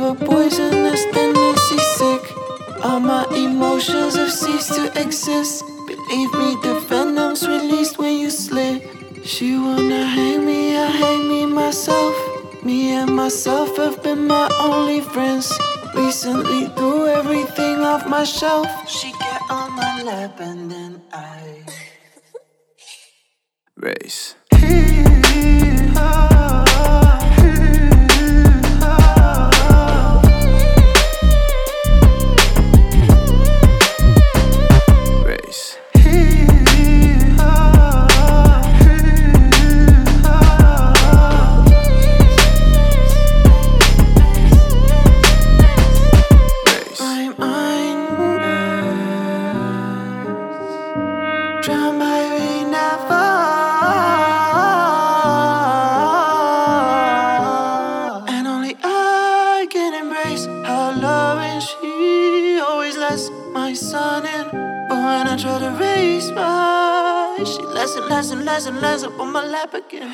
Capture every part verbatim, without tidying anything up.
a poisonous tendency sick. All my emotions have ceased to exist. Believe me, the venom's released when you slip. She wanna hang me, I hang me myself. Me and myself have been my only friends. Recently threw everything off my shelf. She get on my lap and then I race. Drown my never. And only I can embrace her love, and she always lets my sun in. But when I try to raise my, she lets and lets and lets and lets up on my lap again.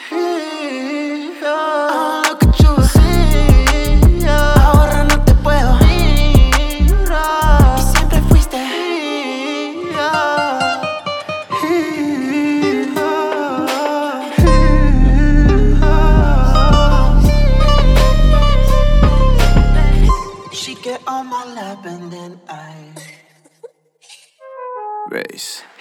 Oh, look at you, sí, ahora no te puedo mirar. Y siempre fuiste mía. She get on my lap and then I race.